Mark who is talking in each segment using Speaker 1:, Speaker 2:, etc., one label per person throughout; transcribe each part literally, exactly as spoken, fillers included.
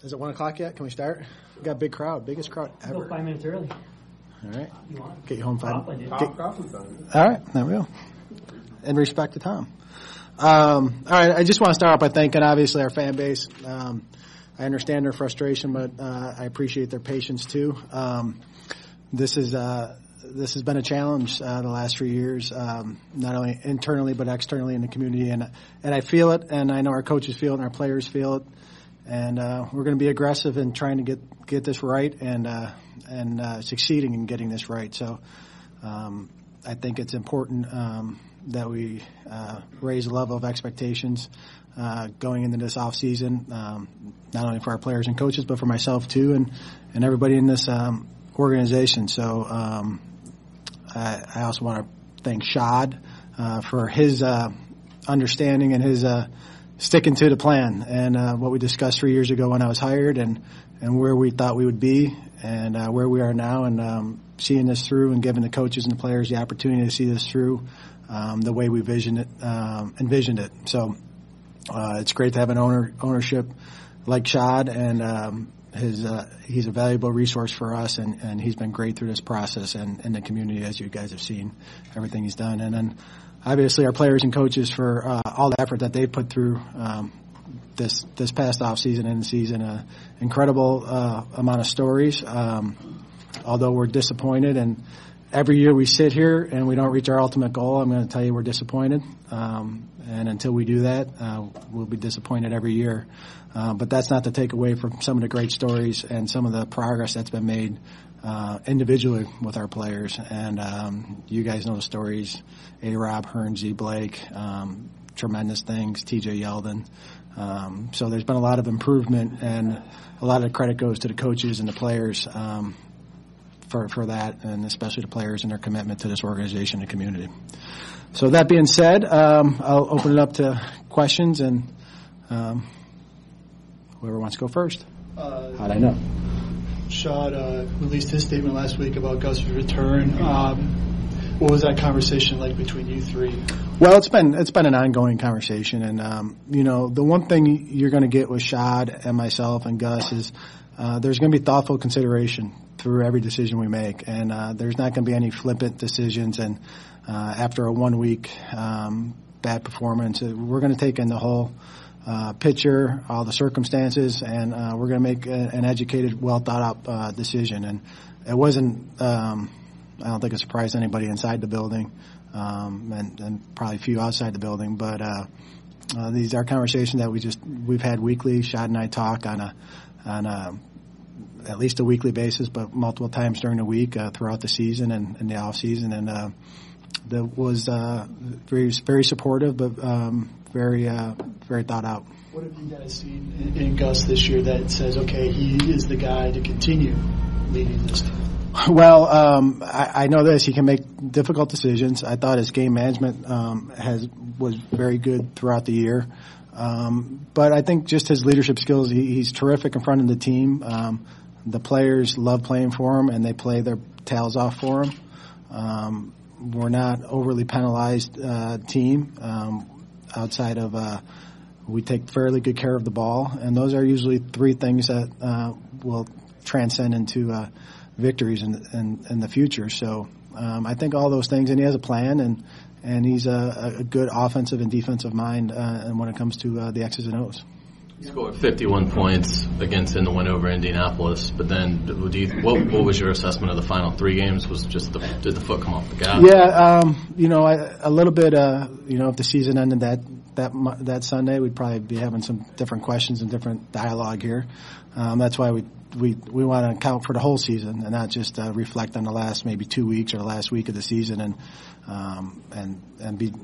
Speaker 1: Is it one o'clock yet? Can we start? We got a big crowd, biggest crowd ever.
Speaker 2: Go five minutes early.
Speaker 1: All right.
Speaker 2: You want?
Speaker 1: Get you home five.
Speaker 2: Get,
Speaker 1: get, all right, there we go. In respect to Tom. Um, all right, I just want to start off by thanking, obviously, our fan base. Um, I understand their frustration, but uh, I appreciate their patience too. Um, this is uh, this has been a challenge uh, the last few years, um, not only internally but externally in the community, and and I feel it, and I know our coaches feel it, and our players feel it. And uh, we're going to be aggressive in trying to get get this right and uh, and uh, succeeding in getting this right. So um, I think it's important um, that we uh, raise the level of expectations uh, going into this off season, um, not only for our players and coaches, but for myself too, and and everybody in this um, organization. So um, I, I also want to thank Shad uh, for his uh, understanding and his. Uh, sticking to the plan and uh, what we discussed three years ago when I was hired and, and where we thought we would be and uh, where we are now and um, seeing this through and giving the coaches and the players the opportunity to see this through um, the way we visioned it, um, envisioned it. So uh, it's great to have an owner ownership like Shad and um, his uh, he's a valuable resource for us and, and he's been great through this process and, and the community, as you guys have seen, everything he's done. And then obviously, our players and coaches for uh, all the effort that they put through um, this this past off season and the season. Uh, incredible uh, amount of stories. Um, although we're disappointed, and every year we sit here and we don't reach our ultimate goal, I'm going to tell you we're disappointed. Um, and until we do that, uh, we'll be disappointed every year. Uh, but that's not to take away from some of the great stories and some of the progress that's been made Uh, individually with our players, and um, you guys know the stories, A-Rob, Hearn, Z. Blake, um, tremendous things, T J. Yeldon. Um, so there's been a lot of improvement, and a lot of the credit goes to the coaches and the players um, for, for that, and especially the players and their commitment to this organization and community. So that being said, um, I'll open it up to questions, and um, whoever wants to go first.
Speaker 3: Uh,
Speaker 1: How'd I know?
Speaker 3: Shad uh, released his statement last week about Gus's return. Um, what was that conversation like between you three?
Speaker 1: Well, it's been it's been an ongoing conversation, and um, you know the one thing you're going to get with Shad and myself and Gus is uh, there's going to be thoughtful consideration through every decision we make, and uh, there's not going to be any flippant decisions. And uh, after a one week um, bad performance, we're going to take in the whole. Uh, picture, all the circumstances, and uh, we're going to make a, an educated, well thought out uh, decision. And it wasn't, um, I don't think it surprised anybody inside the building, um, and, and probably a few outside the building. But uh, uh, these are conversations that we just we've had weekly. Shad and I talk on a on a, at least a weekly basis, but multiple times during the week uh, throughout the season and, and the off season. And uh, that was uh, very very supportive, but. Um, Very, uh, very thought out.
Speaker 3: What have you guys seen in, in Gus this year that says, okay, he is the guy to continue leading this team?
Speaker 1: Well, um, I, I know this. He can make difficult decisions. I thought his game management um, has was very good throughout the year. Um, but I think just his leadership skills, he, he's terrific in front of the team. Um, the players love playing for him, and they play their tails off for him. Um, we're not overly penalized uh, team. Um, outside of uh, we take fairly good care of the ball, and those are usually three things that uh, will transcend into uh, victories in, in, in the future. So um, I think all those things, and he has a plan, and and he's a, a good offensive and defensive mind uh, and when it comes to uh, the X's and O's.
Speaker 4: You scored fifty-one points against in the win over Indianapolis, but then do you, what, what was your assessment of the final three games? Was just the, did the foot come off the gas?
Speaker 1: Yeah, um, you know, I, a little bit. Uh, you know, if the season ended that that that Sunday, we'd probably be having some different questions and different dialogue here. Um, that's why we we we want to account for the whole season and not just uh, reflect on the last maybe two weeks or the last week of the season and um, and and be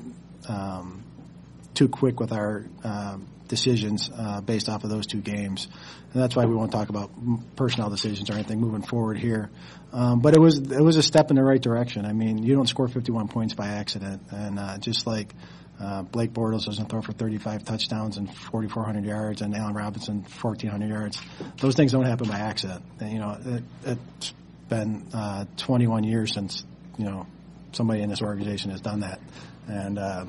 Speaker 1: um, too quick with our. Uh, decisions uh, based off of those two games. And that's why we won't talk about personnel decisions or anything moving forward here. Um, but it was it was a step in the right direction. I mean, you don't score fifty-one points by accident. And uh, just like uh, Blake Bortles doesn't throw for thirty-five touchdowns and forty-four hundred yards and Allen Robinson fourteen hundred yards, those things don't happen by accident. And, you know, it, it's been uh, twenty-one years since, you know, somebody in this organization has done that. And uh,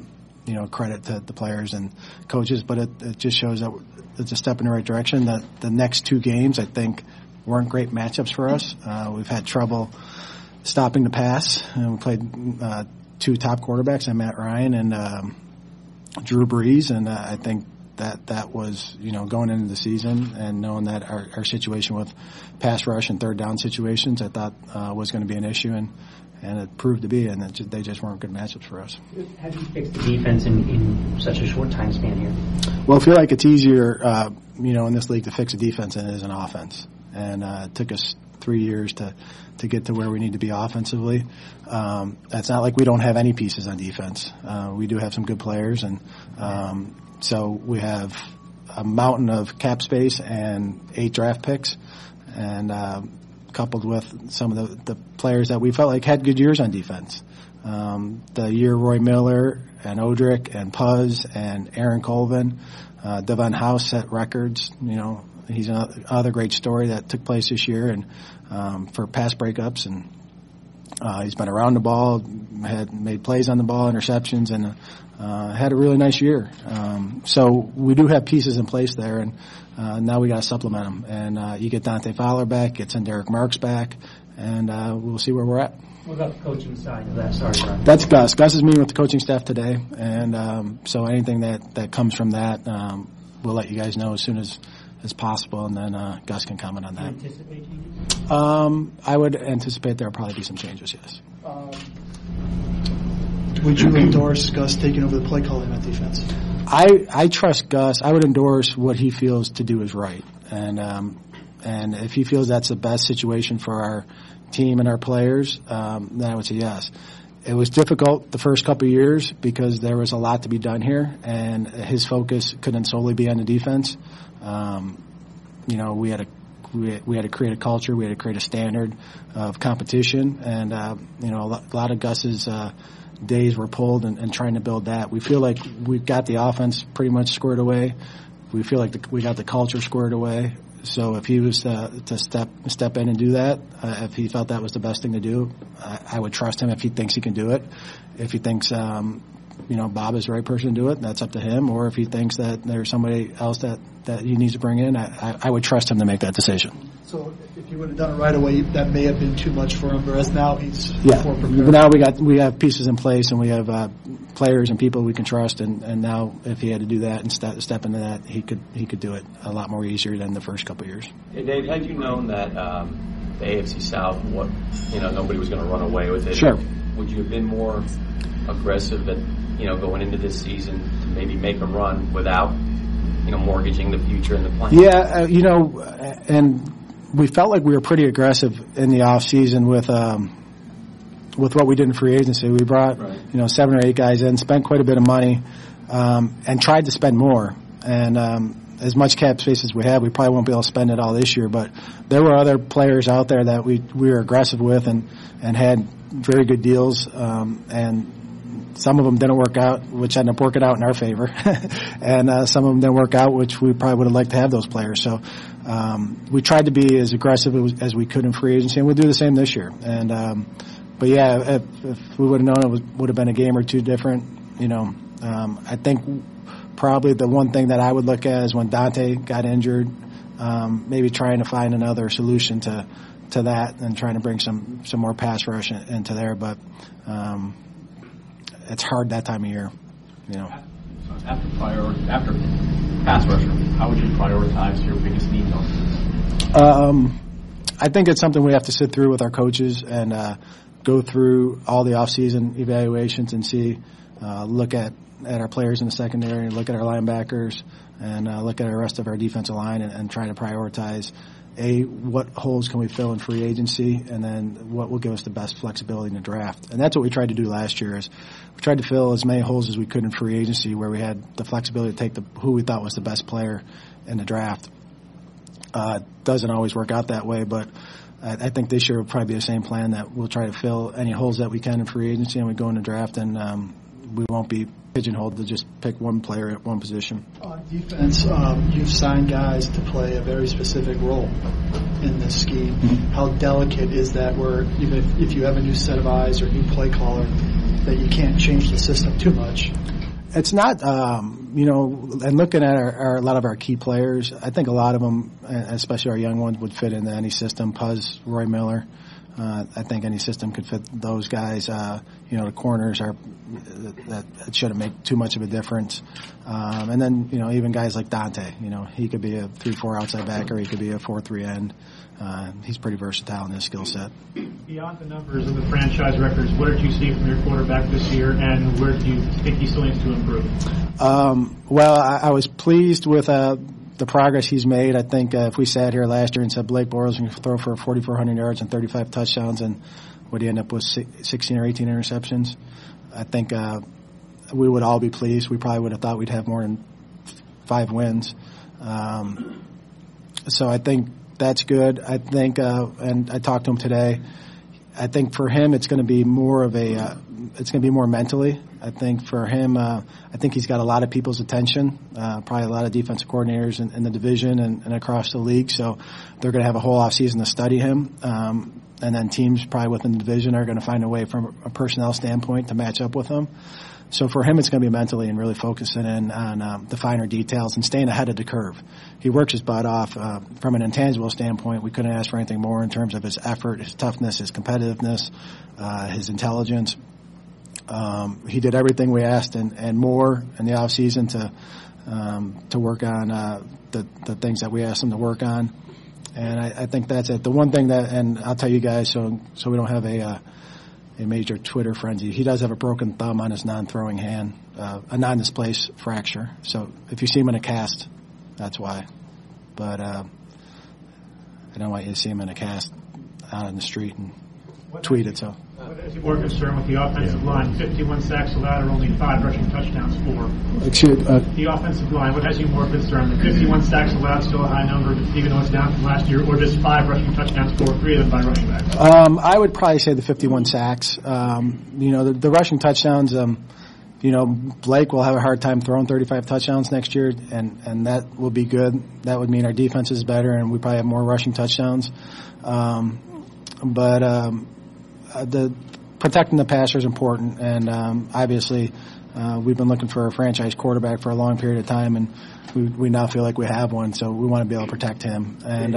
Speaker 1: you know, credit to the players and coaches, but it, it just shows that it's a step in the right direction. The, the next two games, I think, weren't great matchups for us. Uh, we've had trouble stopping the pass, and we played uh, two top quarterbacks, and Matt Ryan and um, Drew Brees, and uh, I think that that was, you know, going into the season and knowing that our, our situation with pass rush and third down situations, I thought uh, was going to be an issue, and, and it proved to be, and it just, they just weren't good matchups for us.
Speaker 2: How do you fix the defense in, in such a short time span here?
Speaker 1: Well, I feel like it's easier, uh, you know, in this league to fix a defense than it is an offense, and uh, it took us three years to, to get to where we need to be offensively. Um, it's not like we don't have any pieces on defense. Uh, we do have some good players, and um, so we have a mountain of cap space and eight draft picks, and uh, coupled with some of the, the players that we felt like had good years on defense. Um, the year Roy Miller and Odrick and Puz and Aaron Colvin, uh, Devon House set records. You know, he's another great story that took place this year, and um, for pass breakups, and uh, he's been around the ball, had made plays on the ball, interceptions, and uh, had a really nice year. Um, so we do have pieces in place there, and uh, now we got to supplement them. And uh, you get Dante Fowler back, get some Derek Marks back, and uh, we'll see where we're at.
Speaker 2: What about the coaching side of that? Sorry, Brian.
Speaker 1: That's Gus. Gus is meeting with the coaching staff today, and um, so anything that, that comes from that, um, we'll let you guys know as soon as, as possible, and then uh, Gus can comment on that.
Speaker 2: Do you anticipate changes?
Speaker 1: Um, I would anticipate there will probably be some changes, yes.
Speaker 3: Um, would you endorse Gus taking over the play calling on defense?
Speaker 1: I, I trust Gus. I would endorse what he feels to do is right, and um, and if he feels that's the best situation for our team and our players, um, then I would say yes. It was difficult the first couple of years because there was a lot to be done here, and his focus couldn't solely be on the defense. Um, you know, we had a we, we had to create a culture, we had to create a standard of competition, and uh, you know, a lot, a lot of Gus's uh, days were pulled and, and trying to build that. We feel like we've got the offense pretty much squared away. We feel like the, we got the culture squared away. So if he was to, to step step in and do that, uh, if he felt that was the best thing to do, I, I would trust him if he thinks he can do it. If he thinks, um, you know, Bob is the right person to do it, that's up to him. Or if he thinks that there's somebody else that, that he needs to bring in, I, I, I would trust him to make that decision.
Speaker 3: So if he would have done it right away, that may have been too much for him, whereas now he's
Speaker 1: yeah.
Speaker 3: more prepared.
Speaker 1: Now we got we have pieces in place, and we have uh, players and people we can trust, and, and now if he had to do that and step, step into that, he could he could do it a lot more easier than the first couple of years.
Speaker 5: Hey Dave, had you known that um, the A F C South, what you know, nobody was going to run away with it,
Speaker 1: sure,
Speaker 5: would you have been more aggressive at you know going into this season to maybe make a run without you know mortgaging the future and the plan?
Speaker 1: Yeah, uh, you know, and we felt like we were pretty aggressive in the off season with um, with what we did in free agency. We brought
Speaker 5: right.
Speaker 1: you know seven or eight guys in, spent quite a bit of money, um, and tried to spend more. And um, as much cap space as we have, we probably won't be able to spend it all this year. But there were other players out there that we we were aggressive with and and had very good deals, um, and some of them didn't work out, which ended up working out in our favor, and uh, some of them didn't work out, which we probably would have liked to have those players. So um, we tried to be as aggressive as, as we could in free agency, and we'll do the same this year. And um, but yeah, if, if we would have known it was, would have been a game or two different, you know, um, I think probably the one thing that I would look at is when Dante got injured, um, maybe trying to find another solution to to that and trying to bring some some more pass rush in, into there, but. Um, It's hard that time of year, you know.
Speaker 6: After prior, after pass rusher, how would you prioritize your biggest needs on this?
Speaker 1: Um, I think it's something we have to sit through with our coaches and uh, go through all the off-season evaluations and see, uh, look at, at our players in the secondary, look at our linebackers, and uh, look at the rest of our defensive line and, and try to prioritize. A, what holes can we fill in free agency, and then what will give us the best flexibility in the draft. And that's what we tried to do last year is we tried to fill as many holes as we could in free agency where we had the flexibility to take the who we thought was the best player in the draft. Uh, doesn't always work out that way, but I, I think this year will probably be the same plan that we'll try to fill any holes that we can in free agency, and we go in the draft, and um, we won't be pigeonholed to just pick one player at one position.
Speaker 3: On defense, um, you've signed guys to play a very specific role in this scheme. Mm-hmm. How delicate is that where even if, if you have a new set of eyes or new play caller, that you can't change the system too much?
Speaker 1: It's not, um, you know, and looking at our, our, a lot of our key players, I think a lot of them, especially our young ones, would fit into any system. Puz, Roy Miller, uh, I think any system could fit those guys. Uh, you know, the corners are, that, that shouldn't make too much of a difference. Um, and then, you know, even guys like Dante, you know, he could be a three four outside back or he could be a four three end. Uh, he's pretty versatile in his skill set.
Speaker 7: Beyond the numbers of the franchise records, what did you see from your quarterback this year, and where do you think he still needs to improve?
Speaker 1: Um, well, I, I was pleased with uh, the progress he's made. I think uh, if we sat here last year and said Blake Bortles can throw for forty-four hundred yards and thirty-five touchdowns, and would he end up with sixteen or eighteen interceptions, I think uh, we would all be pleased. We probably would have thought we'd have more than five wins. Um, so I think that's good. I think, uh, and I talked to him today, I think for him it's going to be more of a, uh, it's going to be more mentally. I think for him, uh, I think he's got a lot of people's attention, uh, probably a lot of defensive coordinators in, in the division and, and across the league. So they're going to have a whole offseason to study him. Um, and then teams probably within the division are going to find a way from a personnel standpoint to match up with him. So for him, it's going to be mentally and really focusing in on um, the finer details and staying ahead of the curve. He works his butt off. Uh, from an intangible standpoint, we couldn't ask for anything more in terms of his effort, his toughness, his competitiveness, uh, his intelligence. Um, he did everything we asked and, and more in the off season to um, to work on uh, the the things that we asked him to work on. And I, I think that's it. The one thing that, and I'll tell you guys, so so we don't have a uh, a major Twitter frenzy. He does have a broken thumb on his non-throwing hand, uh, a non-displaced fracture. So if you see him in a cast, that's why. But uh, I don't want you to see him in a cast out on the street and
Speaker 7: what
Speaker 1: tweet it. So.
Speaker 7: What has you more concerned with the offensive line? fifty-one sacks allowed, or only five rushing touchdowns, four.
Speaker 1: Excuse uh,
Speaker 7: The offensive line, what has you more concerned? The fifty-one sacks allowed, still a high number, even though it's down from last year, or just five rushing touchdowns, four, three of them by running backs?
Speaker 1: Um, I would probably say the fifty-one sacks. Um, you know, the, the rushing touchdowns, um, you know, Blake will have a hard time throwing thirty-five touchdowns next year, and, and that will be good. That would mean our defense is better, and we probably have more rushing touchdowns. Um, but um, the protecting the passer is important, and um, obviously uh, we've been looking for a franchise quarterback for a long period of time, and we, we now feel like we have one, so we want to be able to protect him. And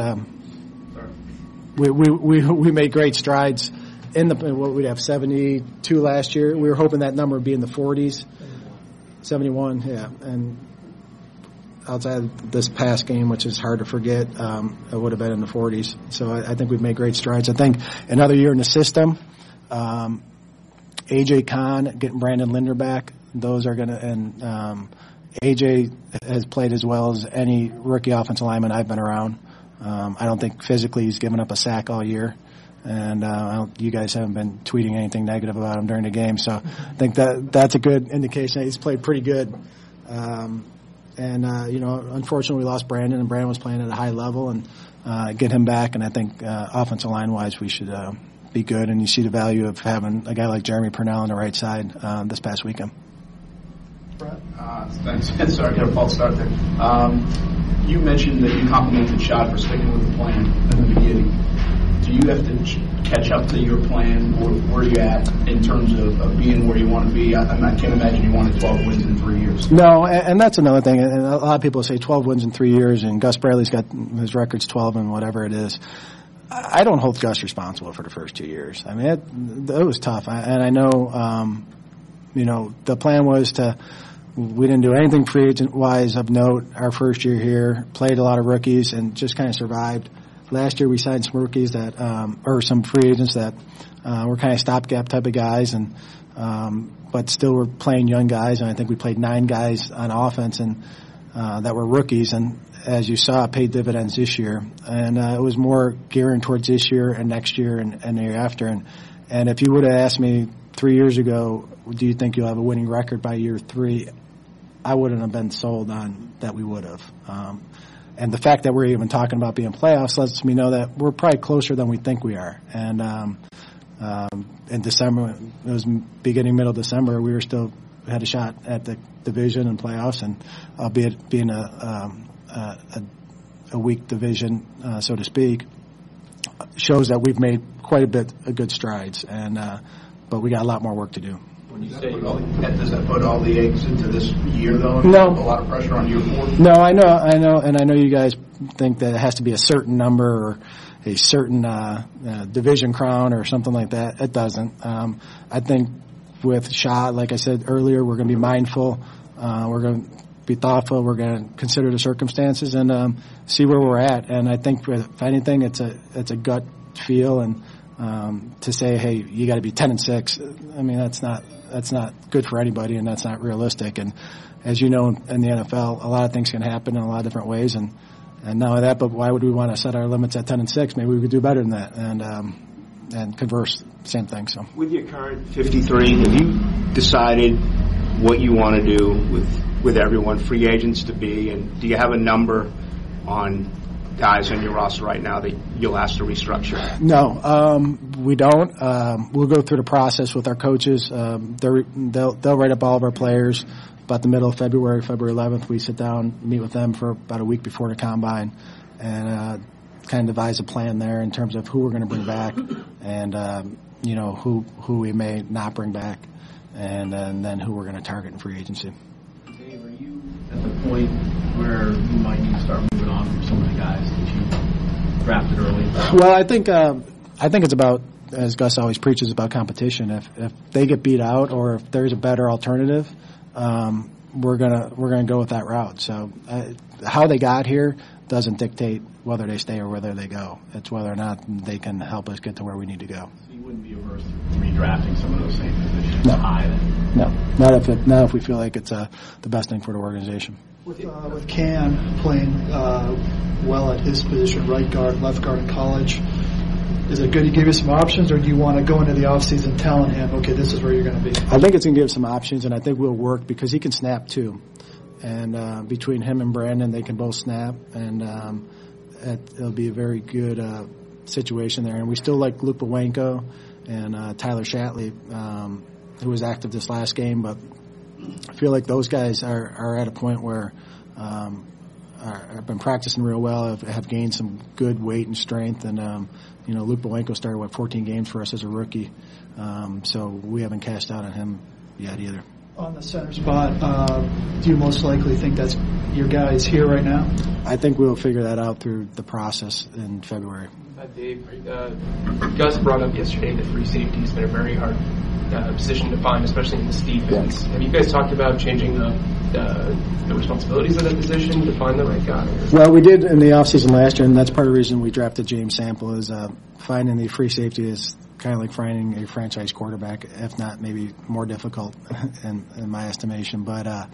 Speaker 1: um, we, we we we made great strides in the what we'd have seventy-two last year. We were hoping that number would be in the forties, seventy-one, yeah, and outside of this past game, which is hard to forget, um, it would have been in the forties. So I, I think we've made great strides. I think another year in the system. Um, A J Kahn, getting Brandon Linder back, those are going to, and um, A J has played as well as any rookie offensive lineman I've been around. Um, I don't think physically he's given up a sack all year, and uh, I don't, you guys haven't been tweeting anything negative about him during the game, so I think that that's a good indication that he's played pretty good. Um, and, uh, you know, unfortunately we lost Brandon, and Brandon was playing at a high level, and uh, get him back, and I think uh, offensive line-wise we should uh, – be good, and you see the value of having a guy like Jeremy Purnell on the right side uh, this past weekend.
Speaker 8: Uh, thanks. Sorry, I got a false start there. Um, you mentioned that you complimented Shad for sticking with the plan in the beginning. Do you have to ch- catch up to your plan, or where are you at in terms of, of being where you want to be? I, I can't imagine you wanted twelve wins in three years.
Speaker 1: No, and, and that's another thing. And a lot of people say twelve wins in three years, and Gus Bradley's got his record's twelve and whatever it is. I don't hold Gus responsible for the first two years. I mean, it, it was tough, I, and I know, um, you know, the plan was to. We didn't do anything free agent-wise of note our first year here. Played a lot of rookies and just kind of survived. Last year we signed some rookies that, um, or some free agents that uh, were kind of stopgap type of guys, and um, but still were playing young guys. And I think we played nine guys on offense and uh, that were rookies. And as you saw, paid dividends this year. And uh, it was more gearing towards this year and next year and, and the year after. And and if you would have asked me three years ago, do you think you'll have a winning record by year three? I wouldn't have been sold on that we would have. Um, and the fact that we're even talking about being playoffs lets me know that we're probably closer than we think we are. And um, um, in December, it was beginning, middle of December, we were still had a shot at the division and playoffs, and albeit being a um, a, a weak division, uh, so to speak, shows that we've made quite a bit of good strides. And uh, but we got a lot more work to do.
Speaker 5: When you say
Speaker 8: Put all the- Does that put all the eggs into this year, though? and
Speaker 1: No.
Speaker 8: A lot of pressure on year four?
Speaker 1: No, I know, I know, and I know you guys think that it has to be a certain number or a certain uh, uh, division crown or something like that. It doesn't. Um, I think with Shot, like I said earlier, we're going to be mindful. Uh, we're going to be thoughtful. We're going to consider the circumstances and um, see where we're at. And I think, if anything, it's a it's a gut feel, and um, to say, hey, you got to be ten and six. I mean, that's not that's not good for anybody, and that's not realistic. And as you know, in the N F L, a lot of things can happen in a lot of different ways, and and not only that, but why would we want to set our limits at ten and six? Maybe we could do better than that, and um, and converse, same thing. So,
Speaker 9: with your current fifty-three, have you decided what you want to do with with everyone, free agents to be, and do you have a number on guys on your roster right now that you'll ask to restructure?
Speaker 1: No, um, we don't. Um, we'll go through the process with our coaches. Um, they'll they'll write up all of our players. About the middle of February, February eleventh, we sit down, meet with them for about a week before the combine, and uh, kind of devise a plan there in terms of who we're going to bring back, and um, you know who who we may not bring back, and, and then who we're going to target in free agency.
Speaker 6: Dave, are you at the point where you might need to start moving on from some of the guys that you drafted early?
Speaker 1: Well, I think uh, I think it's about, as Gus always preaches, about competition. If if they get beat out, or if there's a better alternative, um, we're gonna we're gonna go with that route. So uh, how they got here doesn't dictate whether they stay or whether they go. It's whether or not they can help us get to where we need to go.
Speaker 6: So you wouldn't be averse to redrafting some of those same positions
Speaker 1: No.
Speaker 6: high then?
Speaker 1: No, not if it, not if we feel like it's uh, the best thing for the organization.
Speaker 3: With, uh, with Cam playing uh, well at his position, right guard, left guard in college, is it good to give you some options, or do you want to go into the offseason telling him, okay, this is where you're going to be?
Speaker 1: I think it's going to give some options, and I think we'll work because he can snap too. And uh, between him and Brandon, they can both snap, and um, it, it'll be a very good uh, situation there. And we still like Luke Bowanko and uh, Tyler Shatley, um, who was active this last game, but I feel like those guys are, are at a point where um, are, have been practicing real well, have, have gained some good weight and strength, and um, you know, Luke Bowanko started, what, fourteen games for us as a rookie, um, so we haven't cashed out on him yet either.
Speaker 3: On the center spot, uh, do you most likely think that's your guy is here right now?
Speaker 1: I think we'll figure that out through the process in February.
Speaker 10: Uh, Dave, uh, Gus brought up yesterday that free safety has been a very hard uh, position to find, especially in this defense. Have you guys talked about changing the, the, the responsibilities of that position to find the right guy?
Speaker 1: Well, we did in the offseason last year, and that's part of the reason we drafted James Sample, is uh, finding the free safety is kind of like finding a franchise quarterback, if not maybe more difficult in, in my estimation. But uh,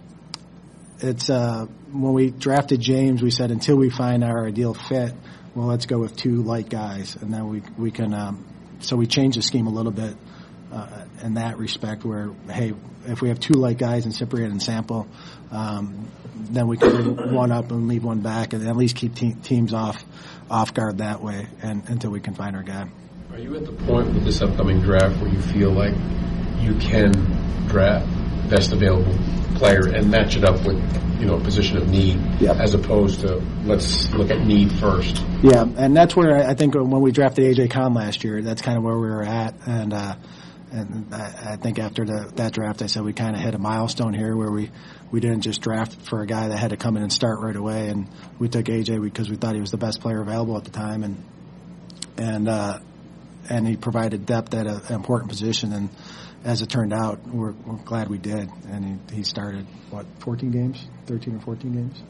Speaker 1: it's uh, when we drafted James, we said until we find our ideal fit, well, let's go with two light guys, and then we we can. Um, so we changed the scheme a little bit uh, in that respect, where hey, if we have two light guys in Cypriot and Sample, um, then we can bring one up and leave one back, and at least keep te- teams off off guard that way, and until we can find our guy.
Speaker 11: Are you at the point with this upcoming draft where you feel like you can draft best available player and match it up with, you know, a position of need,
Speaker 1: yep,
Speaker 11: as opposed to let's look at need first?
Speaker 1: Yeah, and that's where I think when we drafted A J Kahn last year, that's kind of where we were at, and uh, and I, I think after the, that draft, I said we kind of hit a milestone here where we, we didn't just draft for a guy that had to come in and start right away, and we took A J because we thought he was the best player available at the time, and and uh, and he provided depth at a, an important position, and as it turned out, we're, we're glad we did. And he, he started, what, fourteen games? thirteen or fourteen games?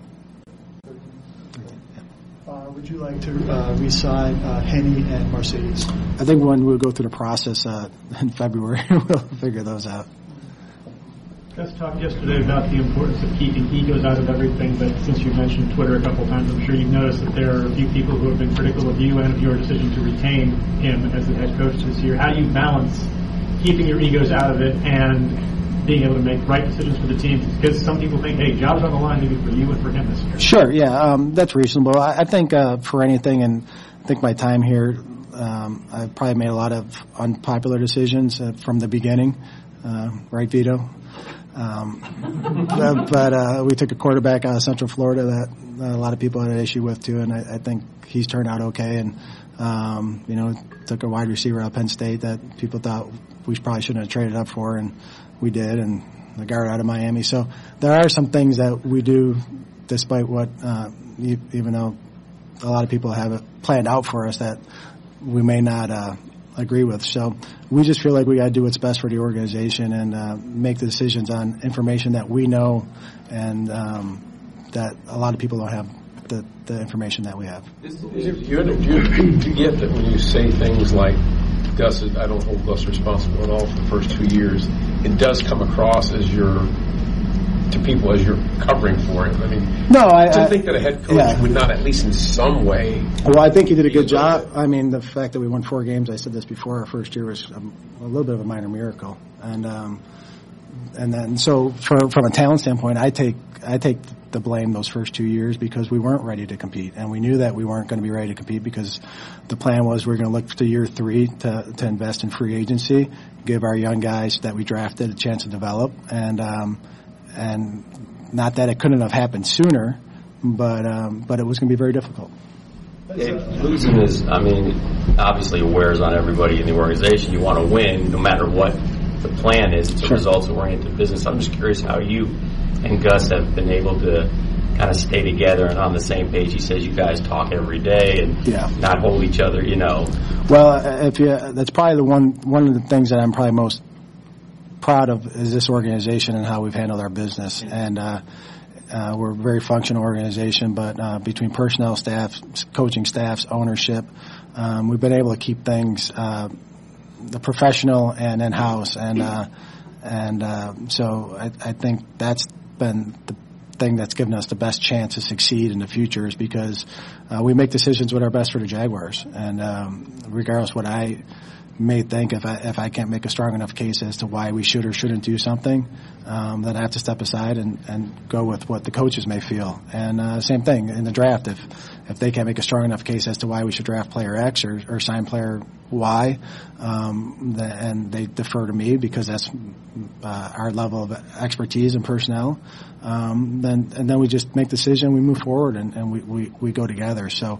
Speaker 3: Uh, would you like to uh, re-sign uh, Henny and Mercedes?
Speaker 1: I think when we go through the process uh, in February, we'll figure those out.
Speaker 7: Gus talked yesterday about the importance of keeping egos out of everything, but since you mentioned Twitter a couple times, I'm sure you've noticed that there are a few people who have been critical of you and of your decision to retain him as the head coach this year. How do you balance keeping your egos out of it and being able to make right decisions for the team? Because some people think, hey, job's on the line maybe for you and for him this year.
Speaker 1: Sure, yeah, um, that's reasonable. I, I think uh, for anything, and I think my time here, um, I've probably made a lot of unpopular decisions uh, from the beginning. Uh, right, Vito? Um, but but uh, we took a quarterback out of Central Florida that a lot of people had an issue with too, and I, I think he's turned out okay. And um, you know, took a wide receiver out of Penn State that people thought we probably shouldn't have traded up for, and we did, and the guard out of Miami. So there are some things that we do, despite what, uh, even though a lot of people have it planned out for us, that we may not uh, agree with. So we just feel like we got to do what's best for the organization and uh, make the decisions on information that we know and um, that a lot of people don't have the, the information that we have.
Speaker 11: Do you, do, you, do you get that when you say things like, Gus, I don't hold Gus responsible at all for the first two years, it does come across as you're, to people as you're covering for him? I mean,
Speaker 1: no, I,
Speaker 11: to
Speaker 1: I
Speaker 11: think that a head coach
Speaker 1: yeah.
Speaker 11: would not at least in some way.
Speaker 1: Well, I think he did a good job. I mean, the fact that we won four games, I said this before, our first year was a, a little bit of a minor miracle. And um, and then so for, from a talent standpoint, I take I take the blame those first two years because we weren't ready to compete, and we knew that we weren't going to be ready to compete because the plan was we were going to look to year three to to invest in free agency, give our young guys that we drafted a chance to develop, and um, and not that it couldn't have happened sooner, but um, but it was going to be very difficult.
Speaker 5: Yeah, losing is, I mean, obviously wears on everybody in the organization. You want to win no matter what the plan is. It's a
Speaker 1: sure.
Speaker 5: results-oriented business. I'm just curious how you and Gus have been able to kind of stay together and on the same page. He says you guys talk every day and
Speaker 1: yeah.
Speaker 5: not hold each other, you know.
Speaker 1: Well, if you, that's probably the one one of the things that I'm probably most proud of is this organization and how we've handled our business. And uh, uh, we're a very functional organization, but uh, between personnel staff, coaching staffs, ownership, um, we've been able to keep things uh, the professional and in-house. And uh, and uh, so I, I think that's been the thing that's given us the best chance to succeed in the future is because uh, we make decisions what are best for the Jaguars. And um, regardless what I may think, if I if I can't make a strong enough case as to why we should or shouldn't do something, um, then I have to step aside and, and go with what the coaches may feel. And uh, same thing in the draft. If if they can't make a strong enough case as to why we should draft player X or, or sign player Y, um, the, and they defer to me because that's uh, our level of expertise and personnel, um, then and then we just make the decision, we move forward, and, and we, we, we go together. So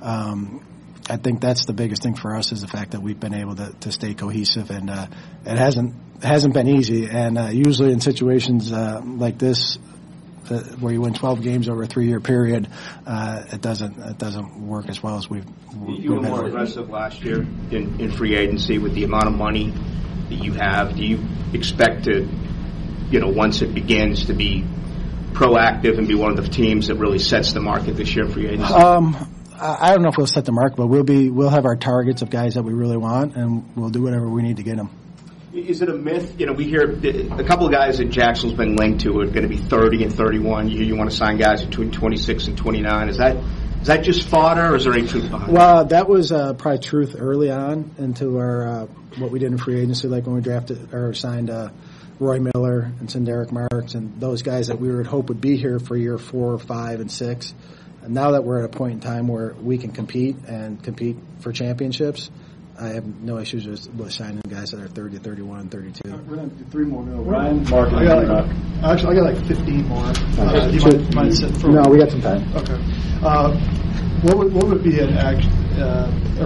Speaker 1: um, I think that's the biggest thing for us is the fact that we've been able to, to stay cohesive, and uh, it hasn't hasn't been easy. And uh, usually in situations uh, like this, uh, where you win twelve games over a three-year period, uh, it doesn't it doesn't work as well as we've.
Speaker 9: You were more aggressive last year in, in free agency with the amount of money that you have. Do you expect to, you know, once it begins, to be proactive and be one of the teams that really sets the market this year in free agency?
Speaker 1: Um, I don't know if we'll set the mark, but we'll be we'll have our targets of guys that we really want, and we'll do whatever we need to get them.
Speaker 9: Is it a myth? You know, we hear a couple of guys that Jackson's been linked to are going to be thirty and thirty-one. You, you want to sign guys between twenty-six and twenty-nine. Is that is that just fodder, or is there any truth behind it?
Speaker 1: Well, that was uh, probably truth early on into our uh, what we did in free agency, like when we drafted or signed uh, Roy Miller and Sinderic Marks and those guys that we would hope would be here for year four, five, and six. And now that we're at a point in time where we can compete and compete for championships, I have no issues with, with signing guys that are thirty, thirty-one, thirty-two.
Speaker 3: We're going to do three more. No,
Speaker 7: Ryan, Mark,
Speaker 3: I got like, actually, I got like fifteen more. Uh, do you mind, mind sit for
Speaker 1: No, we got some time.
Speaker 3: Okay. Uh, what would what would be an act, uh,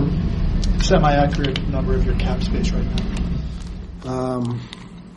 Speaker 3: a semi-accurate number of your cap space right now?
Speaker 1: Um,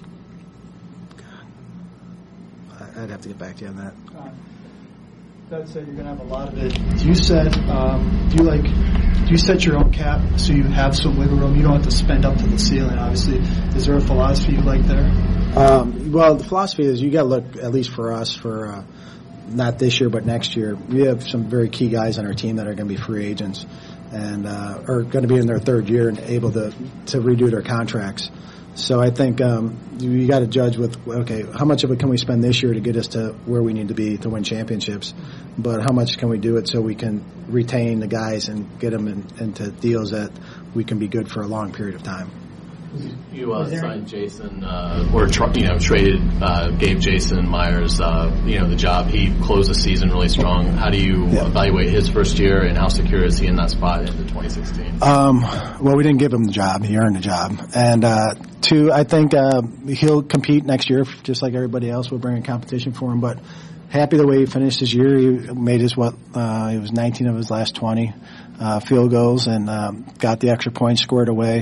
Speaker 1: God, I'd have to get back to you on that.
Speaker 3: Uh, That said, you're going to have a lot of it. Do you set, um, do you like, do you set your own cap so you have some wiggle room? You don't have to spend up to the ceiling, obviously. Is there a philosophy you like there?
Speaker 1: Um, well, the philosophy is you got to look, at least for us, for uh, not this year but next year. We have some very key guys on our team that are going to be free agents and uh, are going to be in their third year and able to to redo their contracts. So I think um, you got to judge with, okay, how much of it can we spend this year to get us to where we need to be to win championships, but how much can we do it so we can retain the guys and get them in, into deals that we can be good for a long period of time.
Speaker 4: You uh, signed Jason, uh, or tr- you know, traded, uh, gave Jason Myers, uh, you know, the job. He closed the season really strong. How do you yeah. evaluate his first year, and how secure is he in that spot into twenty sixteen?
Speaker 1: Um, well, we didn't give him the job; he earned the job. And uh, two, I think uh, he'll compete next year, just like everybody else. We'll bring a competition for him, but happy the way he finished his year. He made his what? Uh, he was nineteen of his last twenty uh, field goals, and um, got the extra points scored away.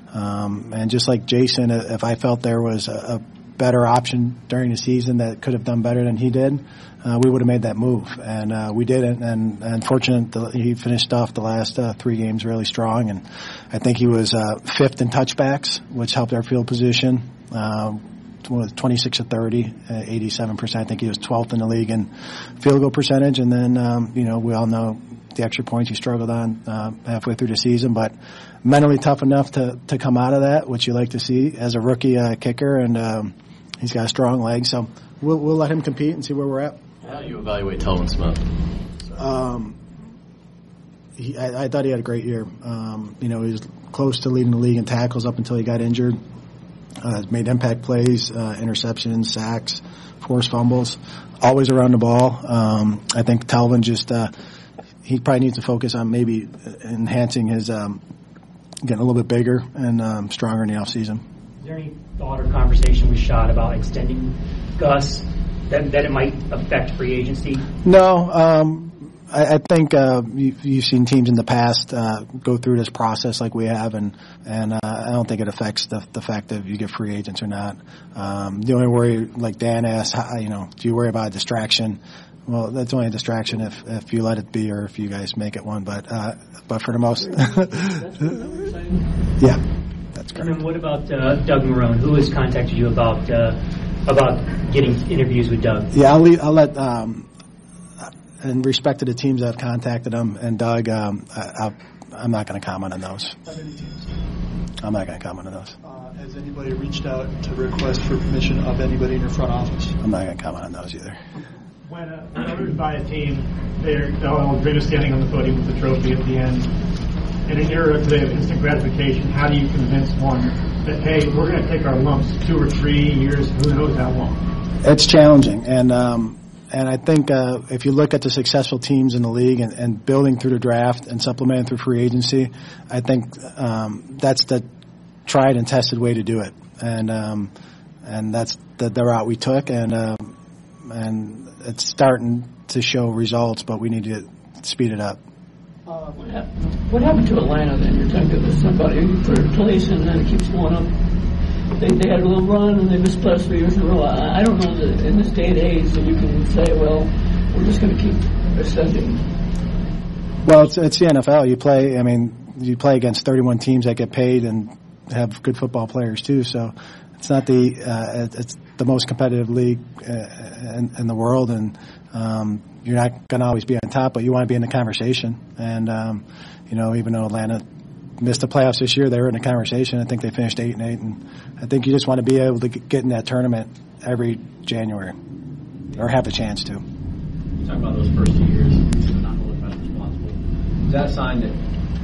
Speaker 1: Um, and just like Jason, if I felt there was a, a better option during the season that could have done better than he did, uh, we would have made that move. And uh, we didn't. And unfortunately, he finished off the last uh, three games really strong. And I think he was uh, fifth in touchbacks, which helped our field position. Uh, twenty-six of thirty, uh, eighty-seven percent. I think he was twelfth in the league in field goal percentage. And then, um, you know, we all know the extra points he struggled on uh, halfway through the season. But mentally tough enough to, to come out of that, which you like to see as a rookie uh, kicker. And um, he's got a strong leg. So we'll, we'll let him compete and see where we're at.
Speaker 4: How do you evaluate Telvin Smith?
Speaker 1: Um, he, I, I thought he had a great year. Um, you know, he was close to leading the league in tackles up until he got injured. Uh, made impact plays, uh, interceptions, sacks, forced fumbles, always around the ball. Um, I think Telvin just, uh, he probably needs to focus on maybe enhancing his, um, getting a little bit bigger and um, stronger in the offseason.
Speaker 2: Is there any thought or conversation with Schott about extending Gus, that, that it might affect free agency?
Speaker 1: No. Um, I, I think uh, you, you've seen teams in the past uh, go through this process like we have, and and uh, I don't think it affects the the fact that you get free agents or not. Um, the only worry, like Dan asked, how, you know, do you worry about a distraction? Well, that's only a distraction if, if you let it be or if you guys make it one. But uh, but for the most, yeah, that's correct.
Speaker 2: And then what about uh, Doug Marrone? Who has contacted you about uh, about getting interviews with Doug?
Speaker 1: Yeah, I'll leave, I'll let. Um, In respect to the teams that have contacted him and Doug, um, I, I'll, I'm not going to comment on those.
Speaker 3: How many teams?
Speaker 1: I'm not going to comment on those.
Speaker 3: Uh, has anybody reached out to request for permission of anybody in your front office?
Speaker 1: I'm not going to comment on those either.
Speaker 7: When, uh, when others buy a team, they're all dream of standing on the podium with the trophy at the end. In an era today of instant gratification, how do you convince one that, hey, we're going to take our lumps two or three years, who knows how long?
Speaker 1: It's challenging, and um, and I think uh, if you look at the successful teams in the league and, and building through the draft and supplementing through free agency, I think um, that's the tried and tested way to do it, and um, and that's the, the route we took, and um, and it's starting to show results, but we need to speed it up.
Speaker 12: Uh, what, happened, what happened to Atlanta then? You're talking to somebody for a place and then it keeps going up. They, they had a little run and they missed plus three years in a row. I, I don't know that in this day and age that you can say, well, we're just going to keep assessing.
Speaker 1: Well, it's, it's the N F L. You play, I mean, you play against thirty-one teams that get paid and have good football players too. So it's not the, uh, it's the most competitive league uh, in, in the world, and um, you're not going to always be on top, but you want to be in the conversation. And, um, you know, even though Atlanta missed the playoffs this year, they were in the conversation. I think they finished eight and eight, and I think you just want to be able to get in that tournament every January, or have the chance to.
Speaker 6: You talk about those first two years, not holding us responsible. Is that a sign that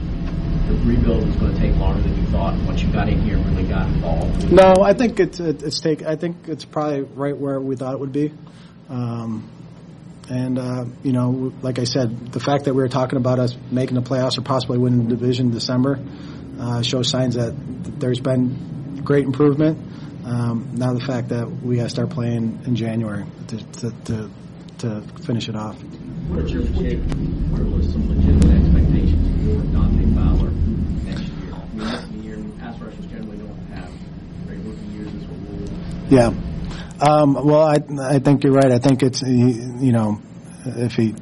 Speaker 6: the rebuild was going to take longer than you thought once you got in here and really got involved?
Speaker 1: No, I think it's it's take. I think it's probably right where we thought it would be. Um, And, uh, you know, like I said, the fact that we were talking about us making the playoffs or possibly winning the division in December uh, shows signs that there's been great improvement. Um, now the fact that we got to start playing in January to to, to, to finish it off.
Speaker 6: What your where was some legitimate expectations for Dante Fowler next year? I mean, this is the year pass rushers generally don't have very rookie years as a rule.
Speaker 1: Yeah. Um, well, I I think you're right. I think it's, you know, if he,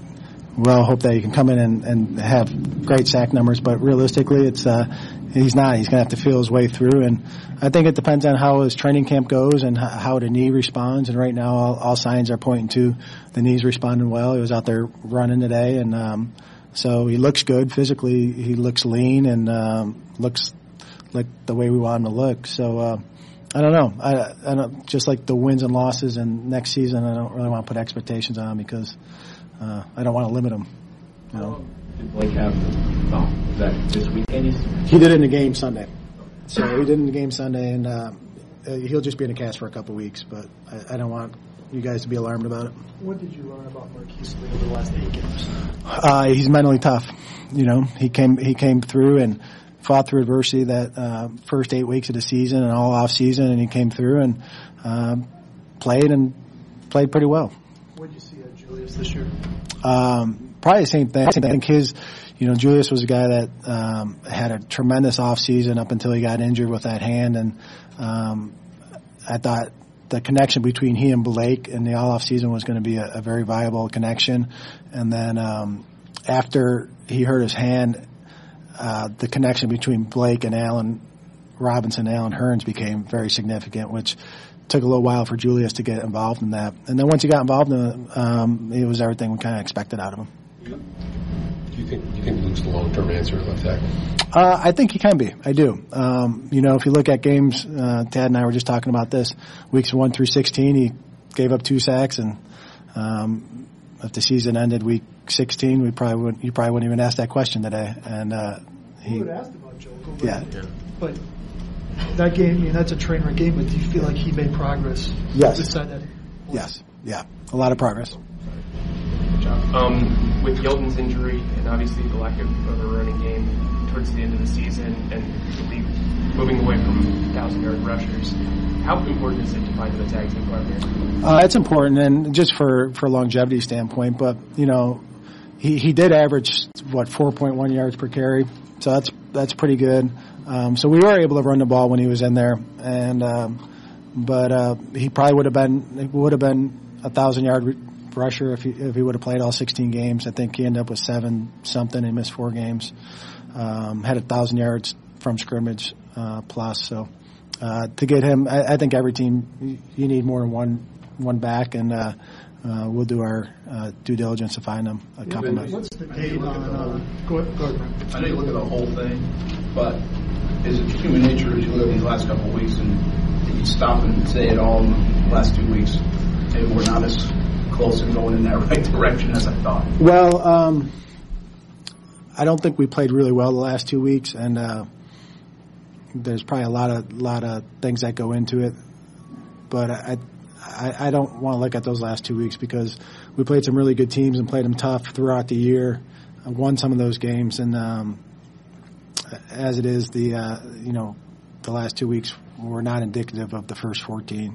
Speaker 1: well, hope that he can come in and, and have great sack numbers, but realistically, it's uh, he's not. He's going to have to feel his way through, and I think it depends on how his training camp goes and how the knee responds. And right now, all, all signs are pointing to the knee's responding well. He was out there running today, and um, so he looks good physically. He looks lean and um, looks like the way we want him to look. So. Uh, I don't know. I, I don't, just like the wins and losses, and next season I don't really want to put expectations on him because uh, I don't want to limit him. You know.
Speaker 6: Did Blake have? Oh, was that this weekend?
Speaker 1: He did it in the game Sunday. So he did it in the game Sunday, and uh, he'll just be in a cast for a couple weeks. But I, I don't want you guys to be alarmed about it.
Speaker 3: What did you learn about Marquise Lee over the last eight games?
Speaker 1: Uh, he's mentally tough. You know, he came he came through and fought through adversity that uh, first eight weeks of the season and all off season, and he came through and uh, played and played pretty well.
Speaker 3: What did you see at Julius this year?
Speaker 1: Um, probably the same thing. I think his, you know, Julius was a guy that um, had a tremendous offseason up until he got injured with that hand, and um, I thought the connection between he and Blake in the all off season was going to be a, a very viable connection. And then um, after he hurt his hand, uh, the connection between Blake and Alan Robinson, Alan Hearns became very significant, which took a little while for Julius to get involved in that. And then once he got involved in it, um, it was everything we kind of expected out of him.
Speaker 11: Do you think do you think Luke's the long-term answer at left tackle?
Speaker 1: Uh, I think he can be. I do. Um, you know, if you look at games, uh, Tad and I were just talking about this, weeks one through sixteen, he gave up two sacks, and um, if the season ended week sixteen, we probably would. You probably wouldn't even ask that question today. And uh, he
Speaker 3: we would have asked about Joko. But,
Speaker 1: yeah.
Speaker 3: But that game, I mean, that's a train wreck game. But do you feel like he made progress?
Speaker 1: Yes.
Speaker 3: Beside that?
Speaker 1: Yes. Yeah. A lot of progress.
Speaker 10: Um, with Yeldon's injury and obviously the lack of, of a running game towards the end of the season and really moving away from thousand-yard rushers, how important is it to find the tag team partner?
Speaker 1: Uh, it's important, and just for, for longevity standpoint. But you know, he he did average what four point one yards per carry, so that's that's pretty good. Um, so we were able to run the ball when he was in there, and um, but uh, he probably would have been would have been a thousand yard re- rusher if he if he would have played all sixteen games. I think he ended up with seven something. He missed four games. Um, had a thousand yards from scrimmage uh, plus. So uh, to get him, I, I think every team you need more than one one back, and uh, uh, we'll do our uh, due diligence to find them a complement.
Speaker 3: What's the date on? Uh, go ahead, go ahead.
Speaker 8: I know you look at the whole thing, but is it human nature as you look at these last couple of weeks, and if you stop and say it all in the last two weeks, maybe we're not as close and going in that right direction as I thought?
Speaker 1: Well, um, I don't think we played really well the last two weeks, and uh, there's probably a lot of lot of things that go into it. But I I, I don't want to look at those last two weeks because we played some really good teams and played them tough throughout the year. I won some of those games, and um, as it is, the uh, you know the last two weeks were not indicative of the first fourteen.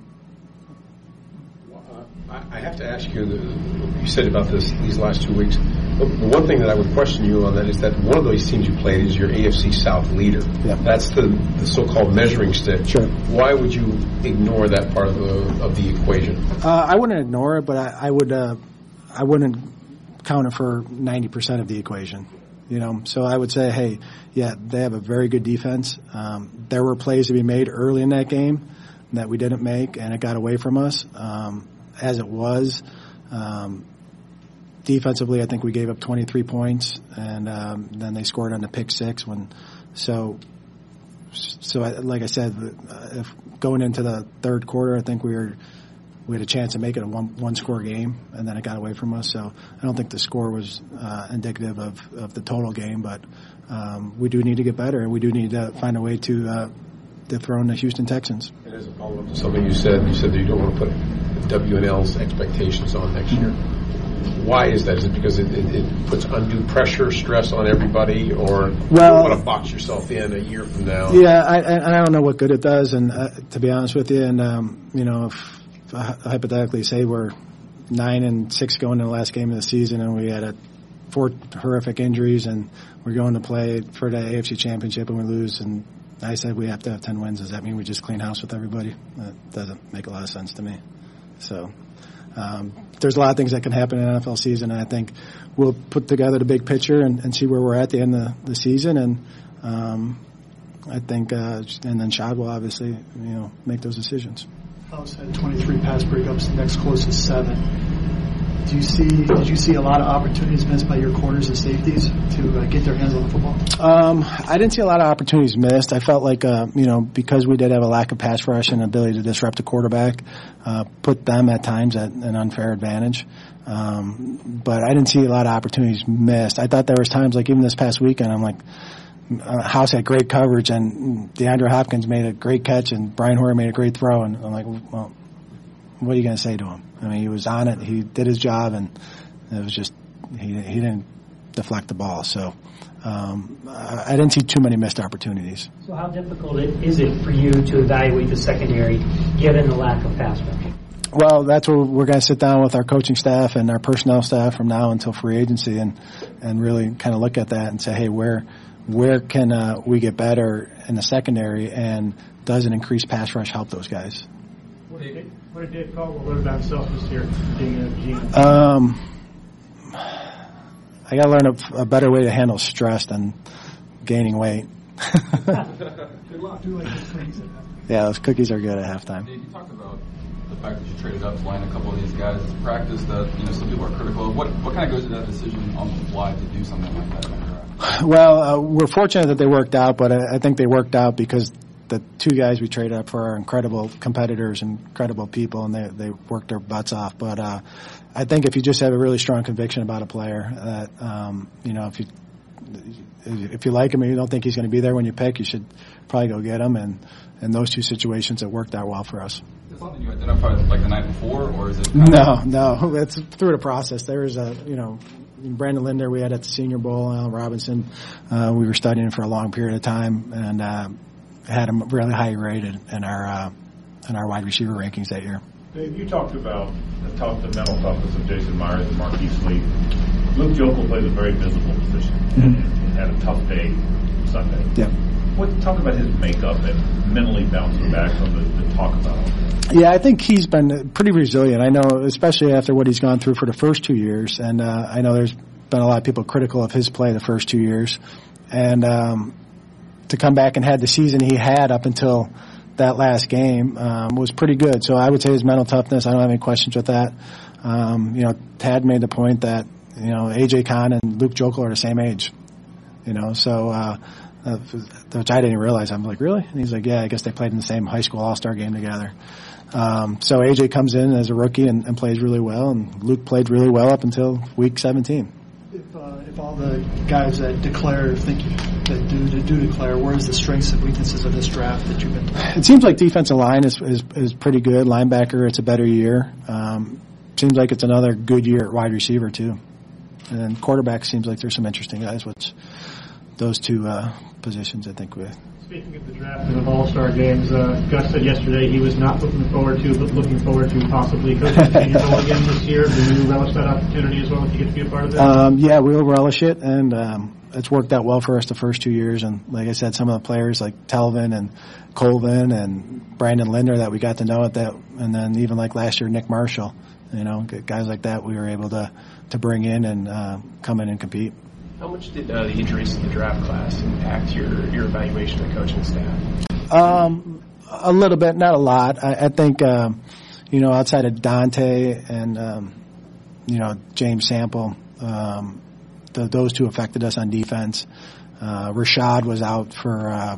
Speaker 11: I have to ask you, the, you said about this these last two weeks. The one thing that I would question you on that is that one of those teams you played is your A F C South leader.
Speaker 1: Yep.
Speaker 11: That's the, the so-called measuring stick.
Speaker 1: Sure.
Speaker 11: Why would you ignore that part of the of the equation?
Speaker 1: Uh, I wouldn't ignore it, but I, I would. Uh, I wouldn't count it for ninety percent of the equation. You know, so I would say, hey, yeah, they have a very good defense. Um, there were plays to be made early in that game that we didn't make, and it got away from us. Um, as it was, um, defensively, I think we gave up twenty-three points, and um, then they scored on the pick six. When, so, so I, like I said, if going into the third quarter, I think we were we had a chance to make it a one one score game, and then it got away from us. So I don't think the score was uh, indicative of, of the total game, but um, we do need to get better, and we do need to find a way to uh, dethrone the Houston Texans.
Speaker 11: And as a follow-up to something you said, you said that you don't want to put W and L's expectations on next year. Why is that? Is it because it, it, it puts undue pressure, stress on everybody, or well, you don't want to box yourself in a year from now?
Speaker 1: Yeah, I, I, I don't know what good it does, and uh, to be honest with you, and um, you know, if, if I hypothetically say we're nine and six going to the last game of the season, and we had a four horrific injuries, and we're going to play for the A F C Championship, and we lose, and I said we have to have ten wins. Does that mean we just clean house with everybody? That doesn't make a lot of sense to me. So um, there's a lot of things that can happen in an N F L season, and I think we'll put together the big picture and, and see where we're at the end of the season. And um, I think, uh, and then Shad will obviously, you know, make those decisions.
Speaker 3: House had twenty-three pass breakups. The next closest seven. Do you see? Did you see a lot of opportunities missed by your corners and safeties to uh, get their hands on the football?
Speaker 1: Um, I didn't see a lot of opportunities missed. I felt like, uh, you know, because we did have a lack of pass rush and ability to disrupt the quarterback, uh, put them at times at an unfair advantage. Um, but I didn't see a lot of opportunities missed. I thought there was times, like even this past weekend, I'm like, uh, House had great coverage, and DeAndre Hopkins made a great catch, and Brian Hoyer made a great throw, and I'm like, well, what are you going to say to him? I mean, he was on it. He did his job, and it was just he he didn't deflect the ball. So um, I, I didn't see too many missed opportunities.
Speaker 2: So how difficult is it for you to evaluate the secondary given the lack of pass rush?
Speaker 1: Well, that's where we're going to sit down with our coaching staff and our personnel staff from now until free agency, and and really kind of look at that and say, hey, where where can uh, we get better in the secondary, and does an increased pass rush help those guys?
Speaker 7: What did Dave, what did Dave Caldwell learn about himself this year, being a G M?
Speaker 1: Um, I got to learn a, a better way to handle stress than gaining weight.
Speaker 3: Good luck. Do like those cookies at halftime.
Speaker 1: Yeah, those cookies are good at halftime.
Speaker 13: Dave, you talked about the fact that you traded up to line a couple of these guys. It's a practice that, you know, some people are critical of. What what kind of goes into that decision on the fly to do something like that in the draft?
Speaker 1: Well, uh, we're fortunate that they worked out, but I, I think they worked out because the two guys we traded up for are incredible competitors and incredible people, and they they worked their butts off. But uh, I think if you just have a really strong conviction about a player, that um, you know, if you if you like him and you don't think he's going to be there when you pick, you should probably go get him. And in those two situations, it worked out well for us.
Speaker 13: Is it something you identified like the night before, or is it?
Speaker 1: No, no, it's through the process. There was a, you know, Brandon Linder we had at the Senior Bowl, Allen Robinson, uh, we were studying for a long period of time, and uh, had him really high rated in our uh, in our wide receiver rankings that year.
Speaker 14: Dave, you talked about the, tough, the mental toughness of Jason Myers and Marquise Lee. Luke Joeckel plays a very visible position mm-hmm. and had a tough day Sunday.
Speaker 1: Yeah.
Speaker 14: What talk about his makeup and mentally bouncing back from the, the talk about him?
Speaker 1: Yeah, I think he's been pretty resilient. I know, especially after what he's gone through for the first two years, and uh, I know there's been a lot of people critical of his play the first two years, and um, to come back and had the season he had up until that last game um, was pretty good. So I would say his mental toughness, I don't have any questions with that. Um, you know, Tad made the point that, you know, A J Kahn and Luke Joeckel are the same age, you know, so uh, uh, which I didn't realize. I'm like, really? And he's like, yeah, I guess they played in the same high school all-star game together. Um, so A J comes in as a rookie and, and plays really well, and Luke played really well up until week seventeen.
Speaker 3: If, uh, if all the guys that declare, think that do, do declare, where's the strengths and weaknesses of this draft that you've been playing?
Speaker 1: It seems like defensive line is, is, is pretty good. Linebacker, it's a better year. Um, seems like it's another good year at wide receiver, too. And then quarterback seems like there's some interesting guys, which those two uh, positions I think we.
Speaker 7: Speaking of the draft and of all-star games, uh, Gus said yesterday he was not looking forward to, but looking forward to possibly coaching the Senior Bowl again this year. Do you relish that opportunity as well if you get to be a part of that?
Speaker 1: Um, yeah, we'll relish it, and um, it's worked out well for us the first two years. And like I said, some of the players like Telvin and Colvin and Brandon Linder that we got to know at that, and then even like last year, Nick Marshall, you know, guys like that we were able to, to bring in and uh, come in and compete.
Speaker 10: How much did uh, the injuries to the draft class impact your, your evaluation of the coaching staff?
Speaker 1: Um, a little bit, not a lot. I, I think, um, you know, outside of Dante and, um, you know, James Sample, um, the, those two affected us on defense. Uh, Rashad was out for, uh,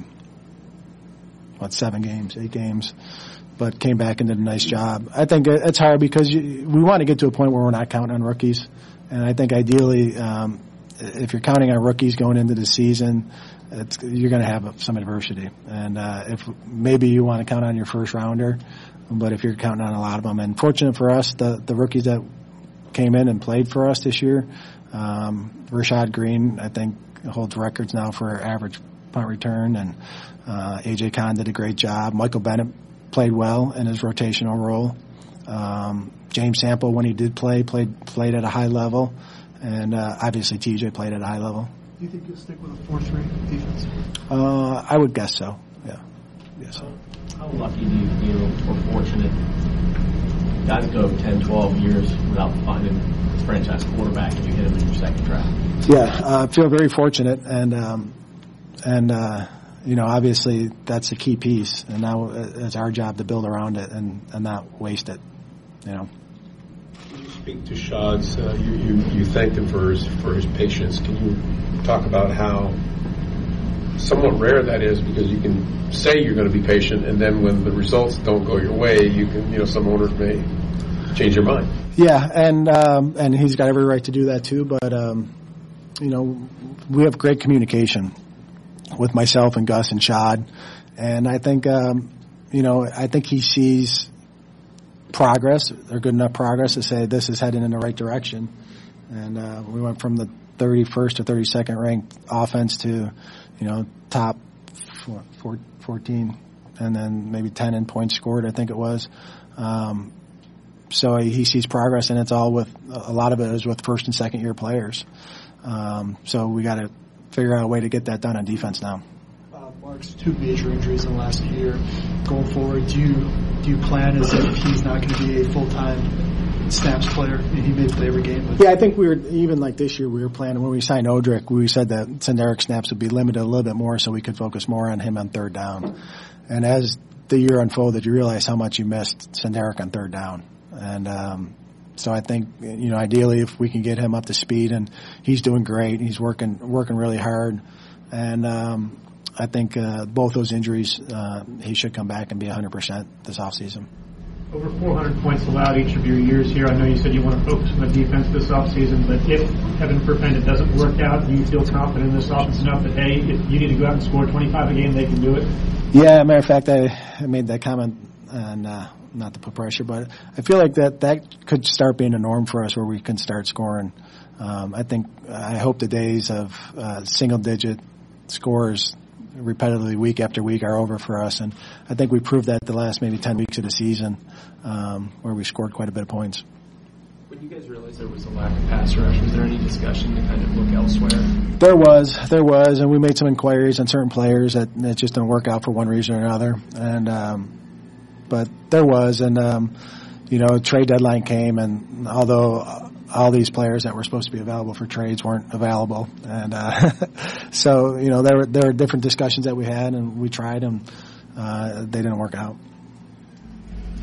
Speaker 1: what, seven games, eight games, but came back and did a nice job. I think it's hard because you, we want to get to a point where we're not counting on rookies. And I think ideally, um, if you're counting on rookies going into the season, it's, you're going to have some adversity. And uh, if maybe you want to count on your first rounder, but if you're counting on a lot of them, and fortunate for us, the, the rookies that came in and played for us this year, um, Rashad Green, I think, holds records now for average punt return, and uh, A J Kahn did a great job. Michael Bennett played well in his rotational role. Um, James Sample, when he did play, played played at a high level. And uh, obviously T J played at a high level.
Speaker 3: Do you think you'll stick with a four three defense?
Speaker 1: Uh, I would guess so, yeah. Yes. So.
Speaker 6: How lucky do you feel or fortunate guys go ten, twelve years without finding a franchise quarterback and you hit him in your second draft?
Speaker 1: Yeah, I uh, feel very fortunate. And, um, and uh, you know, obviously that's a key piece. And now it's our job to build around it and, and not waste it, you know.
Speaker 11: Speak to Shad's. Uh, you, you you thanked him for his for his patience. Can you talk about how somewhat rare that is? Because you can say you're going to be patient, and then when the results don't go your way, you can you know some owners may change their mind.
Speaker 1: Yeah, and um, and he's got every right to do that too. But um, you know, we have great communication with myself and Gus and Shad, and I think um, you know I think he sees progress, or good enough progress to say this is heading in the right direction. And uh, we went from the thirty-first or thirty-second ranked offense to, you know, top four, four, fourteen, and then maybe ten in points scored, I think it was. Um, so he sees progress, and it's all with a lot of it is with first and second year players. Um, so we got to figure out a way to get that done on defense now.
Speaker 3: Uh, Mark's two major injuries in the last year. Going forward, do you do you plan as if he's not going to be a full time snaps player? I mean, he may play every game. But
Speaker 1: yeah, I think we were even like this year. We were planning when we signed Odrick. We said that Senderic snaps would be limited a little bit more, so we could focus more on him on third down. And as the year unfolded, you realize how much you missed Senderic on third down. And um, so I think, you know, ideally if we can get him up to speed, and he's doing great. He's working working really hard. And um, I think uh, both those injuries, uh, he should come back and be one hundred percent this offseason.
Speaker 7: Over four hundred points allowed each of your years here. I know you said you want to focus on the defense this offseason, but if, heaven forbid, it doesn't work out, do you feel confident in this offense enough that, hey, if you need to go out and score twenty-five a game, they can do it?
Speaker 1: Yeah, matter of fact, I, I made that comment, and uh, not to put pressure, but I feel like that, that could start being a norm for us where we can start scoring. Um, I think, I hope the days of uh, single-digit scores repetitively week after week are over for us, and I think we proved that the last maybe ten weeks of the season um, where we scored quite a bit of points.
Speaker 10: When you guys realized there was a lack of pass rush, was there any discussion to kind of look elsewhere?
Speaker 1: There was, there was, and we made some inquiries on certain players that it just didn't work out for one reason or another. And um, but there was, and um, you know, trade deadline came, and although all these players that were supposed to be available for trades weren't available, and uh, so you know there were there were different discussions that we had, and we tried, and uh, they didn't work out.